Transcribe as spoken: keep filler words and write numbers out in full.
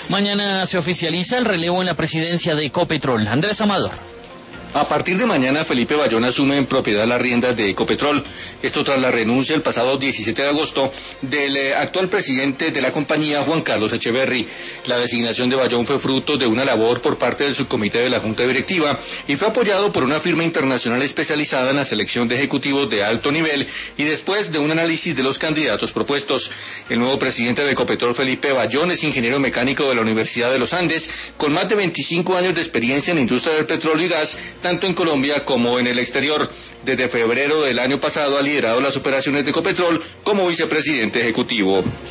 Mañana se oficializa el relevo en la presidencia de Ecopetrol. Andrés Amador. A partir de mañana, Felipe Bayón asume en propiedad las riendas de Ecopetrol. Esto tras la renuncia el pasado diecisiete de agosto del eh, actual presidente de la compañía, Juan Carlos Echeverry. La designación de Bayón fue fruto de una labor por parte del subcomité de la Junta Directiva y fue apoyado por una firma internacional especializada en la selección de ejecutivos de alto nivel y después de un análisis de los candidatos propuestos. El nuevo presidente de Ecopetrol, Felipe Bayón, es ingeniero mecánico de la Universidad de los Andes, con más de veinticinco años de experiencia en la industria del petróleo y gas, tanto en Colombia como en el exterior. Desde febrero del año pasado ha liderado las operaciones de Ecopetrol como vicepresidente ejecutivo.